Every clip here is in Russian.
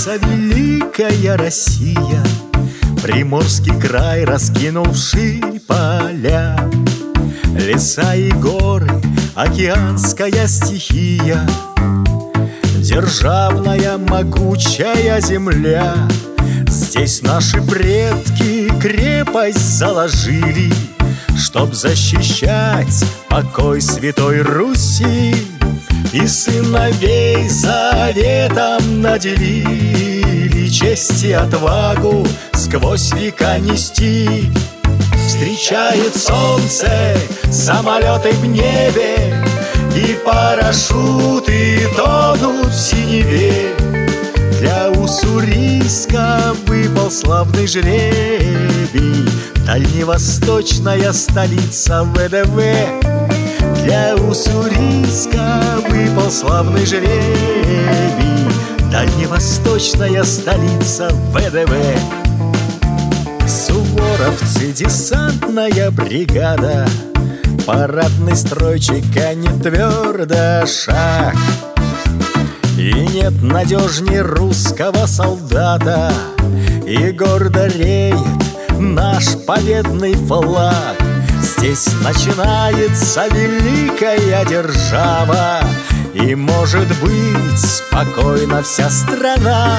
начинается великая Россия. Приморский край раскинул вширь поля, леса и горы, океанская стихия. Державная могучая земля, здесь наши предки крепость заложили, чтоб защищать покой Святой Руси. И сыновей заветом наделили честь и отвагу сквозь века нести. Встречает солнце самолеты в небе, и парашюты тонут в синеве. Для Уссурийска выпал славный жребий, дальневосточная столица ВДВ. Для Уссурийска выпал славный жребий, дальневосточная столица ВДВ. Суворовцы, десантная бригада, парадный стройчик, а не твердо шаг. И нет надежней русского солдата, и гордо реет наш победный флаг. Здесь начинается великая держава, и может быть спокойна вся страна.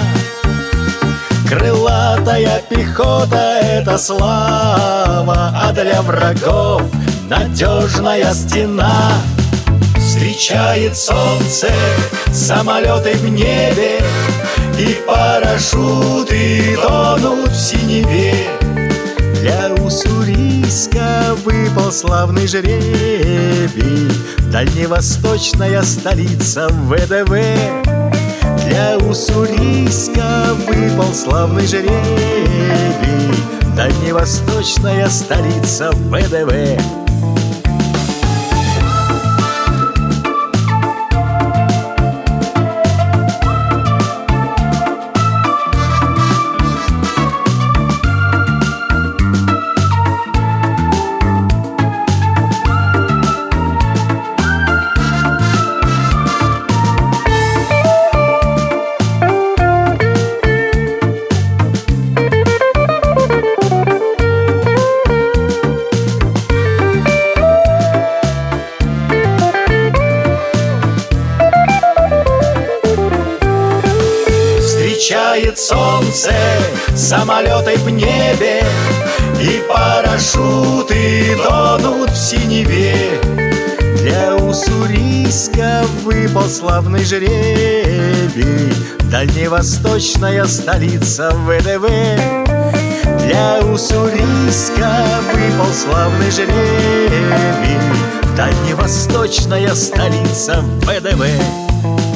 Крылатая пехота — это слава, а для врагов надежная стена. Встречает солнце самолеты в небе, и парашюты тонут в синеве. Для Уссурийска выпал славный жребий, дальневосточная столица ВДВ. Для Уссурийска выпал славный жребий, дальневосточная столица ВДВ. Встречает солнце самолеты в небе, и парашюты тонут в синеве. Для Уссурийска выпал славный жребий, дальневосточная столица ВДВ. Для Уссурийска выпал славный жребий, дальневосточная столица ВДВ.